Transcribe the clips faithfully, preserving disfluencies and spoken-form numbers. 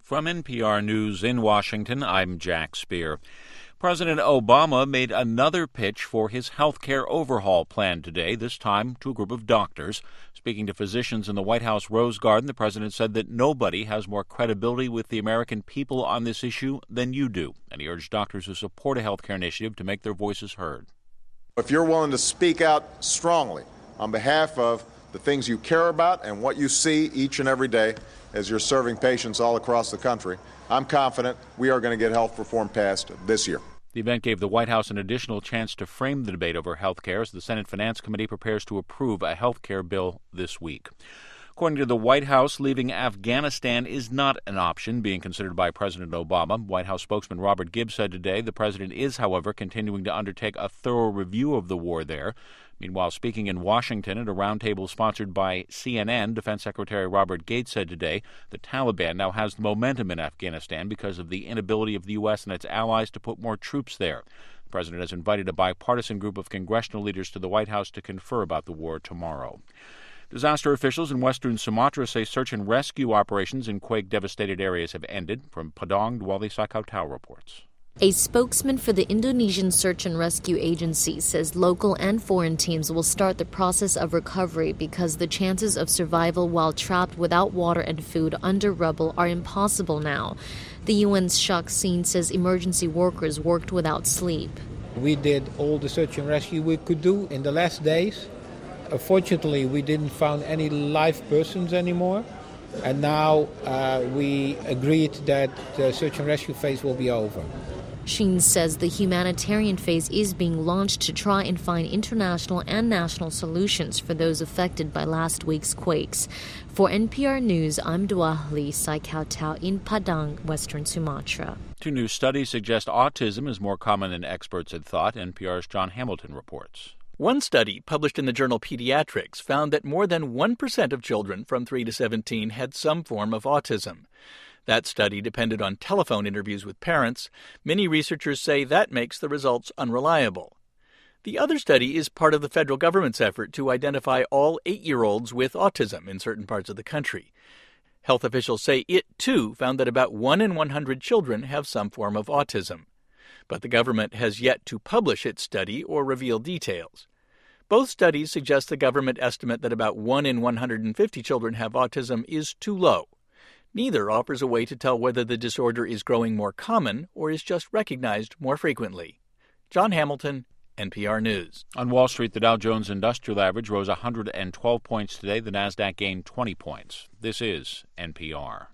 From N P R News in Washington, I'm Jack Speer. President Obama made another pitch for his health care overhaul plan today, this time to a group of doctors. Speaking to physicians in the White House Rose Garden, the president said that nobody has more credibility with the American people on this issue than you do, and he urged doctors who support a health care initiative to make their voices heard. If you're willing to speak out strongly on behalf of the things you care about and what you see each and every day as you're serving patients all across the country, I'm confident we are going to get health reform passed this year. The event gave the White House an additional chance to frame the debate over health care as the Senate Finance Committee prepares to approve a health care bill this week. According to the White House, leaving Afghanistan is not an option being considered by President Obama. White House spokesman Robert Gibbs said today the president is, however, continuing to undertake a thorough review of the war there. Meanwhile, speaking in Washington at a roundtable sponsored by C N N, Defense Secretary Robert Gates said today the Taliban now has the momentum in Afghanistan because of the inability of the U S and its allies to put more troops there. The president has invited a bipartisan group of congressional leaders to the White House to confer about the war tomorrow. Disaster officials in western Sumatra say search and rescue operations in quake-devastated areas have ended. From Padang, Dwali Sakau reports. A spokesman for the Indonesian Search and Rescue Agency says local and foreign teams will start the process of recovery because the chances of survival while trapped without water and food under rubble are impossible now. The U N's shock scene says emergency workers worked without sleep. We did all the search and rescue we could do in the last days. Unfortunately, we didn't find any live persons anymore. And now uh, we agreed that the search and rescue phase will be over. Sheen says the humanitarian phase is being launched to try and find international and national solutions for those affected by last week's quakes. For N P R News, I'm Dwali Sakau in Padang, Western Sumatra. Two new studies suggest autism is more common than experts had thought. N P R's John Hamilton reports. One study published in the journal Pediatrics found that more than one percent of children from three to seventeen had some form of autism. That study depended on telephone interviews with parents. Many researchers say that makes the results unreliable. The other study is part of the federal government's effort to identify all eight-year-olds with autism in certain parts of the country. Health officials say it, too, found that about one in one hundred children have some form of autism. But the government has yet to publish its study or reveal details. Both studies suggest the government estimate that about one in one hundred fifty children have autism is too low. Neither offers a way to tell whether the disorder is growing more common or is just recognized more frequently. John Hamilton, N P R News. On Wall Street, the Dow Jones Industrial Average rose one hundred twelve points today. The Nasdaq gained twenty points. This is N P R.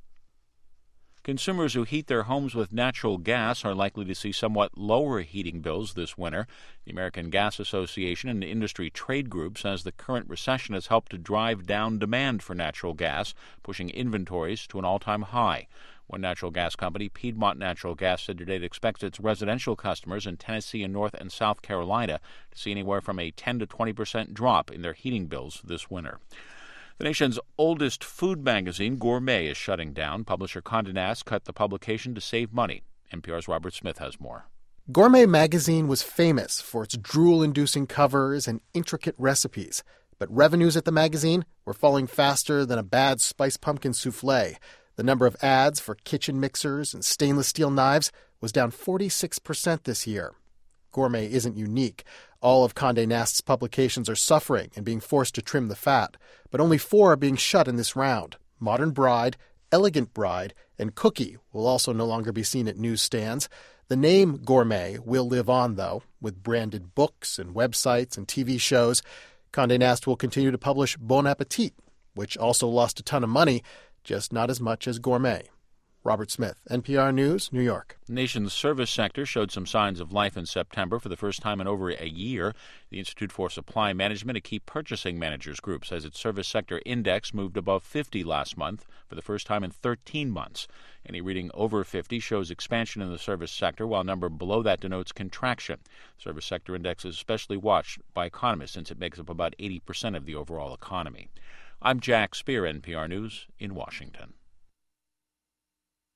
Consumers who heat their homes with natural gas are likely to see somewhat lower heating bills this winter. The American Gas Association and industry trade group says the current recession has helped to drive down demand for natural gas, pushing inventories to an all-time high. One natural gas company, Piedmont Natural Gas, said today it expects its residential customers in Tennessee and North and South Carolina to see anywhere from a ten to twenty percent drop in their heating bills this winter. The nation's oldest food magazine, Gourmet, is shutting down. Publisher Condé Nast cut the publication to save money. N P R's Robert Smith has more. Gourmet magazine was famous for its drool-inducing covers and intricate recipes. But revenues at the magazine were falling faster than a bad spiced pumpkin souffle. The number of ads for kitchen mixers and stainless steel knives was down forty-six percent this year. Gourmet isn't unique. All of Condé Nast's publications are suffering and being forced to trim the fat, but only four are being shut in this round. Modern Bride, Elegant Bride, and Cookie will also no longer be seen at newsstands. The name Gourmet will live on, though, with branded books and websites and T V shows. Condé Nast will continue to publish Bon Appetit, which also lost a ton of money, just not as much as Gourmet. Robert Smith, N P R News, New York. The nation's service sector showed some signs of life in September for the first time in over a year. The Institute for Supply Management, a key purchasing managers group, says its service sector index moved above fifty last month for the first time in thirteen months. Any reading over fifty shows expansion in the service sector, while a number below that denotes contraction. The service sector index is especially watched by economists since it makes up about eighty percent of the overall economy. I'm Jack Speer, N P R News in Washington.